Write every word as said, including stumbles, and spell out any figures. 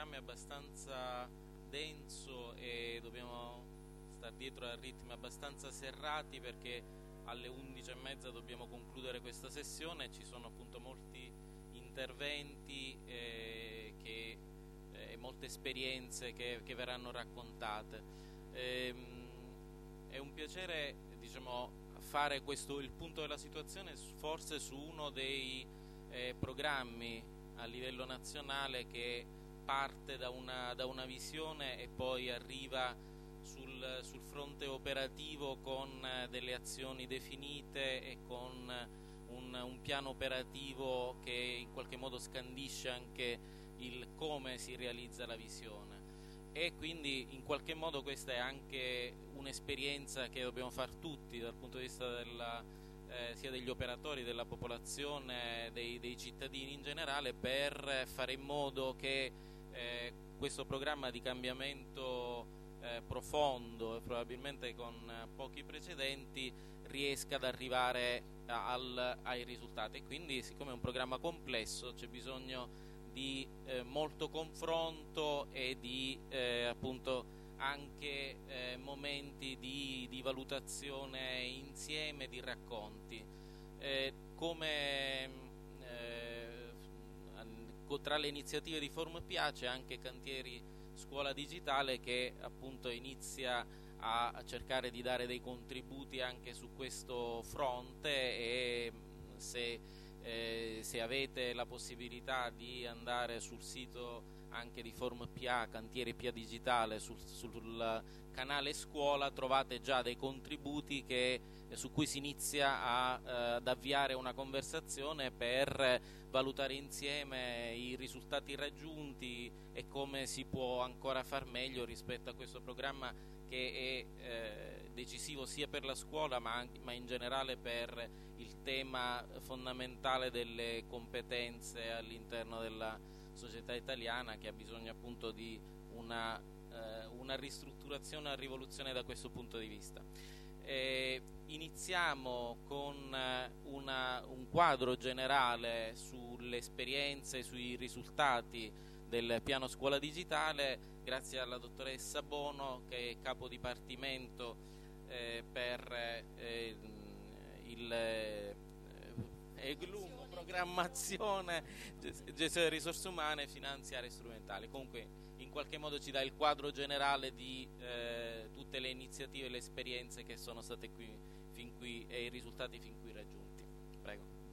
programma è abbastanza denso e dobbiamo stare dietro a ritmi abbastanza serrati, perché alle undici e mezza dobbiamo concludere questa sessione. Ci sono appunto molti interventi eh, che, eh, e molte esperienze che, che verranno raccontate. Ehm, è un piacere, diciamo, fare questo il punto della situazione forse su uno dei eh, programmi a livello nazionale che parte da una, da una visione e poi arriva sul, sul fronte operativo con delle azioni definite e con un, un piano operativo che in qualche modo scandisce anche il come si realizza la visione. E quindi in qualche modo questa è anche un'esperienza che dobbiamo fare tutti dal punto di vista della, eh, sia degli operatori, della popolazione, dei, dei cittadini in generale, per fare in modo che eh, questo programma di cambiamento eh, profondo e probabilmente con eh, pochi precedenti riesca ad arrivare a, al, ai risultati. E quindi, siccome è un programma complesso, c'è bisogno di eh, molto confronto e di eh, appunto anche eh, momenti di, di valutazione insieme, di racconti. Eh, come eh, tra le iniziative di Forum Piace anche Cantieri Scuola Digitale, che appunto inizia a, a cercare di dare dei contributi anche su questo fronte, e se Eh, se avete la possibilità di andare sul sito anche di Forum P A, Cantiere P A Digitale, sul, sul canale Scuola, trovate già dei contributi che, eh, su cui si inizia a, eh, ad avviare una conversazione per valutare insieme i risultati raggiunti e come si può ancora far meglio rispetto a questo programma, che è eh, decisivo sia per la scuola ma, anche, ma in generale per il tema fondamentale delle competenze all'interno della società italiana, che ha bisogno appunto di una, eh, una ristrutturazione, una rivoluzione da questo punto di vista. Eh, iniziamo con una, un quadro generale sulle esperienze, sui risultati del piano scuola digitale, grazie alla dottoressa Bono, che è capo dipartimento eh, per eh, il eh, E G L U M, programmazione, gestione delle risorse umane, finanziarie e strumentali. Comunque in qualche modo ci dà il quadro generale di eh, tutte le iniziative e le esperienze che sono state qui fin qui e i risultati fin qui raggiunti.